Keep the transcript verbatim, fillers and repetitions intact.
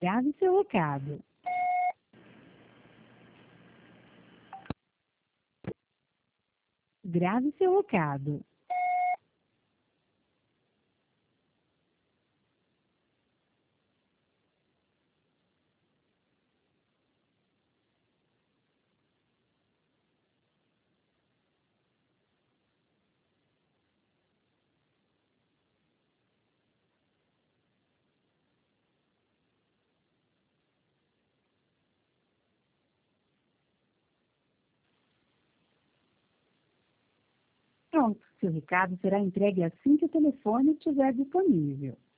Grave seu recado. Grave seu recado. Pronto, seu recado será entregue assim que o telefone estiver disponível.